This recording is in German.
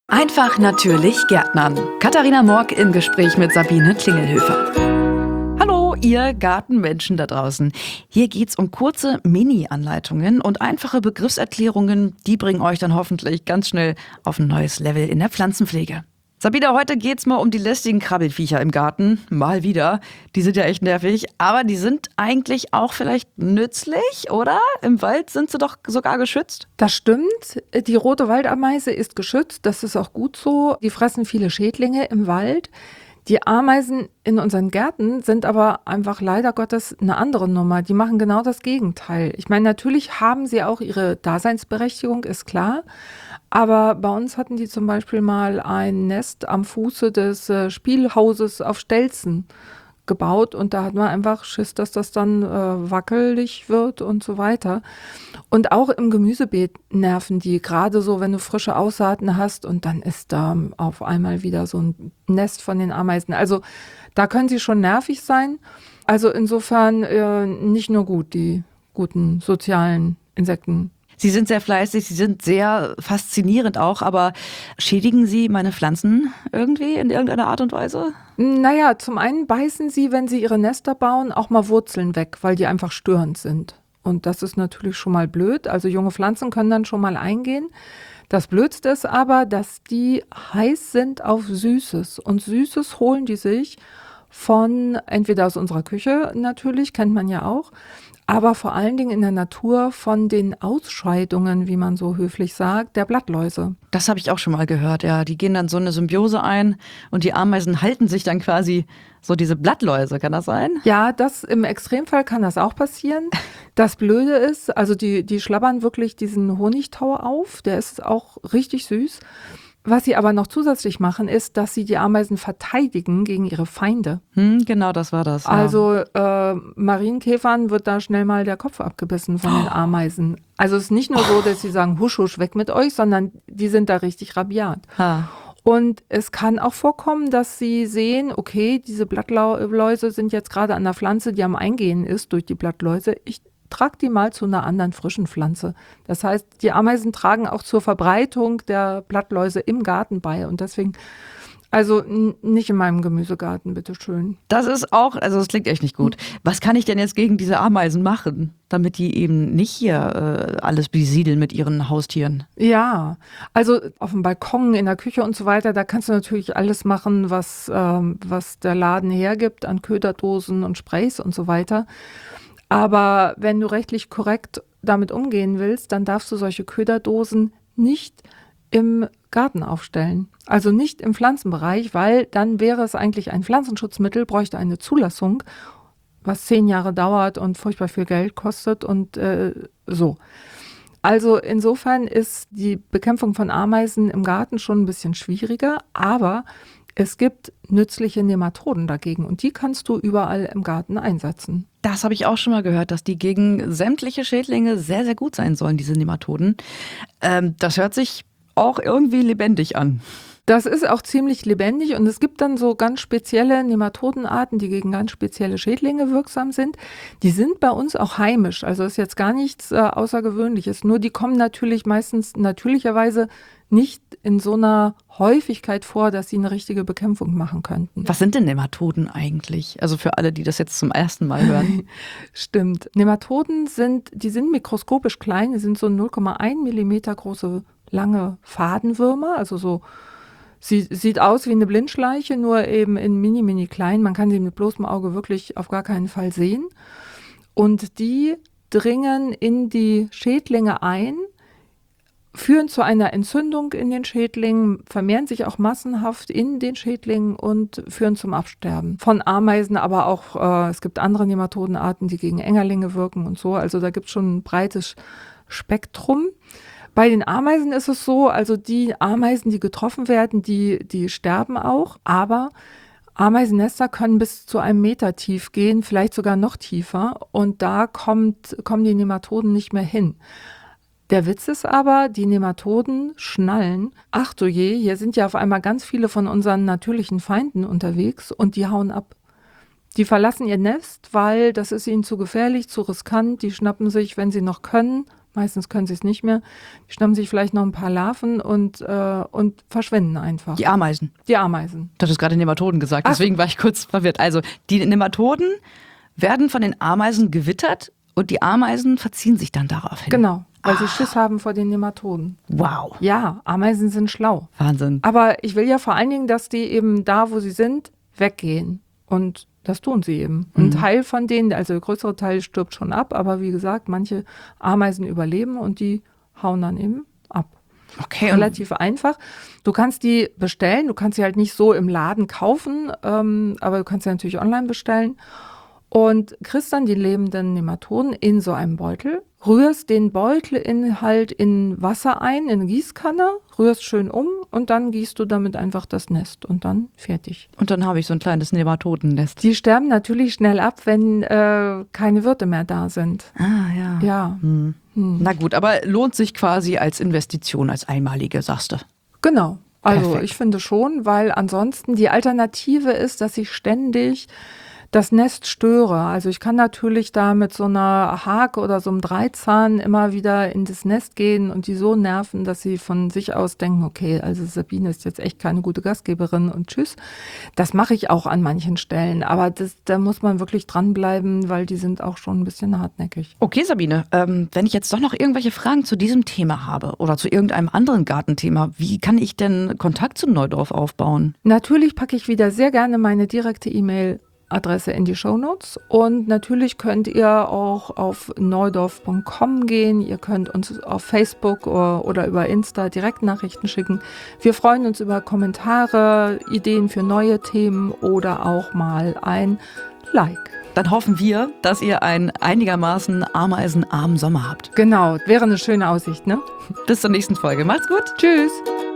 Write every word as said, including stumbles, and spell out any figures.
Einfach natürlich Gärtnern. Katharina Morg im Gespräch mit Sabine Klingelhöfer. Hallo, ihr Gartenmenschen da draußen. Hier geht's um kurze Mini-Anleitungen und einfache Begriffserklärungen. Die bringen euch dann hoffentlich ganz schnell auf ein neues Level in der Pflanzenpflege. Sabine, heute geht's mal um die lästigen Krabbelfiecher im Garten. Mal wieder. Die sind ja echt nervig, aber die sind eigentlich auch vielleicht nützlich, oder? Im Wald sind sie doch sogar geschützt. Das stimmt. Die rote Waldameise ist geschützt. Das ist auch gut so. Die fressen viele Schädlinge im Wald. Die Ameisen in unseren Gärten sind aber einfach leider Gottes eine andere Nummer. Die machen genau das Gegenteil. Ich meine, natürlich haben sie auch ihre Daseinsberechtigung, ist klar. Aber bei uns hatten die zum Beispiel mal ein Nest am Fuße des äh, Spielhauses auf Stelzen gebaut und da hat man einfach Schiss, dass das dann äh, wackelig wird und so weiter. Und auch im Gemüsebeet nerven die, gerade so, wenn du frische Aussaaten hast und dann ist da auf einmal wieder so ein Nest von den Ameisen. Also da können sie schon nervig sein. Also insofern äh, nicht nur gut, die guten sozialen Insekten. Sie sind sehr fleißig, sie sind sehr faszinierend auch, aber schädigen Sie meine Pflanzen irgendwie in irgendeiner Art und Weise? Naja, zum einen beißen sie, wenn sie ihre Nester bauen, auch mal Wurzeln weg, weil die einfach störend sind. Und das ist natürlich schon mal blöd. Also junge Pflanzen können dann schon mal eingehen. Das Blödste ist aber, dass die heiß sind auf Süßes. Und Süßes holen die sich von, entweder aus unserer Küche natürlich, kennt man ja auch, aber vor allen Dingen in der Natur von den Ausscheidungen, wie man so höflich sagt, der Blattläuse. Das habe ich auch schon mal gehört, ja. Die gehen dann so eine Symbiose ein und die Ameisen halten sich dann quasi so diese Blattläuse, kann das sein? Ja, das im Extremfall kann das auch passieren. Das Blöde ist, also die, die schlabbern wirklich diesen Honigtau auf, der ist auch richtig süß. Was sie aber noch zusätzlich machen, ist, dass sie die Ameisen verteidigen gegen ihre Feinde. Hm, genau, das war das. Ja. Also äh, Marienkäfern wird da schnell mal der Kopf abgebissen von den Ameisen. Also es ist nicht nur so, dass sie sagen, husch, husch, weg mit euch, sondern die sind da richtig rabiat. Ha. Und es kann auch vorkommen, dass sie sehen, okay, diese Blattläuse sind jetzt gerade an der Pflanze, die am Eingehen ist durch die Blattläuse. Ich trag die mal zu einer anderen frischen Pflanze. Das heißt, die Ameisen tragen auch zur Verbreitung der Blattläuse im Garten bei und deswegen, also n- nicht in meinem Gemüsegarten, bitteschön. Das ist auch, also das klingt echt nicht gut. Was kann ich denn jetzt gegen diese Ameisen machen, damit die eben nicht hier äh, alles besiedeln mit ihren Haustieren? Ja, also auf dem Balkon, in der Küche und so weiter, da kannst du natürlich alles machen, was, ähm, was der Laden hergibt an Köderdosen und Sprays und so weiter. Aber wenn du rechtlich korrekt damit umgehen willst, dann darfst du solche Köderdosen nicht im Garten aufstellen. Also nicht im Pflanzenbereich, weil dann wäre es eigentlich ein Pflanzenschutzmittel, bräuchte eine Zulassung, was zehn Jahre dauert und furchtbar viel Geld kostet und äh, so. Also insofern ist die Bekämpfung von Ameisen im Garten schon ein bisschen schwieriger, aber es gibt nützliche Nematoden dagegen und die kannst du überall im Garten einsetzen. Das habe ich auch schon mal gehört, dass die gegen sämtliche Schädlinge sehr, sehr gut sein sollen, diese Nematoden. Ähm, das hört sich auch irgendwie lebendig an. Das ist auch ziemlich lebendig und es gibt dann so ganz spezielle Nematodenarten, die gegen ganz spezielle Schädlinge wirksam sind. Die sind bei uns auch heimisch, also ist jetzt gar nichts äh, Außergewöhnliches. Nur die kommen natürlich meistens natürlicherweise nicht in so einer Häufigkeit vor, dass sie eine richtige Bekämpfung machen könnten. Was sind denn Nematoden eigentlich? Also für alle, die das jetzt zum ersten Mal hören. Stimmt. Nematoden sind, die sind mikroskopisch klein, die sind so null Komma eins Millimeter große, lange Fadenwürmer, also so. Sie sieht aus wie eine Blindschleiche, nur eben in mini, mini klein. Man kann sie mit bloßem Auge wirklich auf gar keinen Fall sehen. Und die dringen in die Schädlinge ein, führen zu einer Entzündung in den Schädlingen, vermehren sich auch massenhaft in den Schädlingen und führen zum Absterben von Ameisen, aber auch äh, es gibt andere Nematodenarten, die gegen Engerlinge wirken und so. Also da gibt es schon ein breites Spektrum. Bei den Ameisen ist es so, also die Ameisen, die getroffen werden, die, die sterben auch, aber Ameisennester können bis zu einem Meter tief gehen, vielleicht sogar noch tiefer und da kommt, kommen die Nematoden nicht mehr hin. Der Witz ist aber, die Nematoden schnallen, ach du je, hier sind ja auf einmal ganz viele von unseren natürlichen Feinden unterwegs und die hauen ab. Die verlassen ihr Nest, weil das ist ihnen zu gefährlich, zu riskant, die schnappen sich, wenn sie noch können, Meistens können sie es nicht mehr. Die schnappen sich vielleicht noch ein paar Larven und, äh, und verschwinden einfach. Die Ameisen. Die Ameisen. Du hattest gerade Nematoden gesagt, Ach. deswegen war ich kurz verwirrt. Also die Nematoden werden von den Ameisen gewittert und die Ameisen verziehen sich dann darauf hin. Genau, weil Ah. sie Schiss haben vor den Nematoden. Wow. Ja, Ameisen sind schlau. Wahnsinn. Aber ich will ja vor allen Dingen, dass die eben da, wo sie sind, weggehen. Und das tun sie eben. Ein Mhm. Teil von denen, also der größere Teil stirbt schon ab, aber wie gesagt, manche Ameisen überleben und die hauen dann eben ab. Okay. Und Relativ einfach. Du kannst die bestellen, du kannst sie halt nicht so im Laden kaufen, ähm, aber du kannst sie natürlich online bestellen. Und kriegst dann die lebenden Nematoden in so einem Beutel, rührst den Beutelinhalt in Wasser ein, in eine Gießkanne, rührst schön um und dann gießt du damit einfach das Nest und dann fertig. und dann habe ich so ein kleines Nematodennest. Die sterben natürlich schnell ab, wenn äh, keine Wirte mehr da sind. Ah, ja. Ja, Hm. hm. Na gut, aber lohnt sich quasi als Investition, als einmalige, sagst du. Genau. Also Perfekt. ich finde schon, weil ansonsten die Alternative ist, dass ich ständig das Nest störe. Also ich kann natürlich da mit so einer Hake oder so einem Dreizahn immer wieder in das Nest gehen und die so nerven, dass sie von sich aus denken, okay, also Sabine ist jetzt echt keine gute Gastgeberin und tschüss. Das mache ich auch an manchen Stellen, aber das, da muss man wirklich dranbleiben, weil die sind auch schon ein bisschen hartnäckig. Okay, Sabine, ähm, wenn ich jetzt doch noch irgendwelche Fragen zu diesem Thema habe oder zu irgendeinem anderen Gartenthema, wie kann ich denn Kontakt zu Neudorf aufbauen? Natürlich packe ich wieder sehr gerne meine direkte E-Mail Adresse in die Shownotes und natürlich könnt ihr auch auf neudorf punkt com gehen, ihr könnt uns auf Facebook oder, oder über Insta Direktnachrichten schicken. Wir freuen uns über Kommentare, Ideen für neue Themen oder auch mal ein Like. Dann hoffen wir, dass ihr einen einigermaßen ameisenarmen Sommer habt. Genau, wäre eine schöne Aussicht, ne? Bis zur nächsten Folge. Macht's gut. Tschüss!